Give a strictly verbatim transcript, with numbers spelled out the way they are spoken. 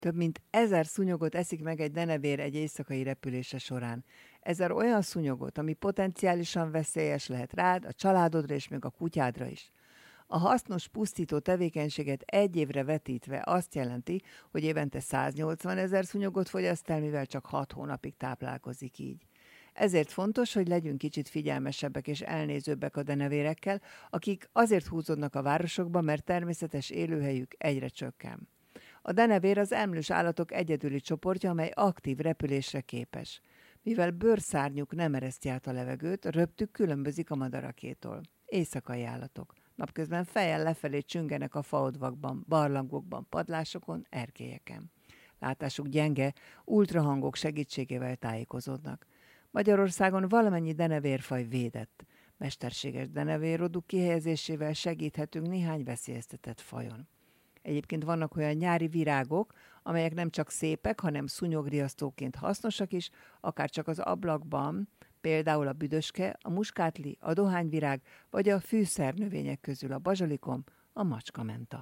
Több mint ezer szúnyogot eszik meg egy denevér egy éjszakai repülése során. Ezer olyan szúnyogot, ami potenciálisan veszélyes lehet rád, a családodra és még a kutyádra is. A hasznos pusztító tevékenységet egy évre vetítve azt jelenti, hogy évente száznyolcvan ezer szúnyogot fogyaszt el, mivel csak hat hónapig táplálkozik így. Ezért fontos, hogy legyünk kicsit figyelmesebbek és elnézőbbek a denevérekkel, akik azért húzódnak a városokba, mert természetes élőhelyük egyre csökken. A denevér az emlős állatok egyedüli csoportja, amely aktív repülésre képes. Mivel bőrszárnyuk nem ereszti át a levegőt, röptük különbözik a madarakétól. Éjszakai állatok. Napközben fejjel lefelé csüngenek a faodvakban, barlangokban, padlásokon, erkélyeken. Látásuk gyenge, ultrahangok segítségével tájékozódnak. Magyarországon valamennyi denevérfaj védett. Mesterséges denevérroduk kihelyezésével segíthetünk néhány veszélyeztetett fajon. Egyébként vannak olyan nyári virágok, amelyek nem csak szépek, hanem szúnyogriasztóként hasznosak is, akár csak az ablakban, például a büdöske, a muskátli, a dohányvirág vagy a fűszernövények közül a bazsalikom, a macskamenta.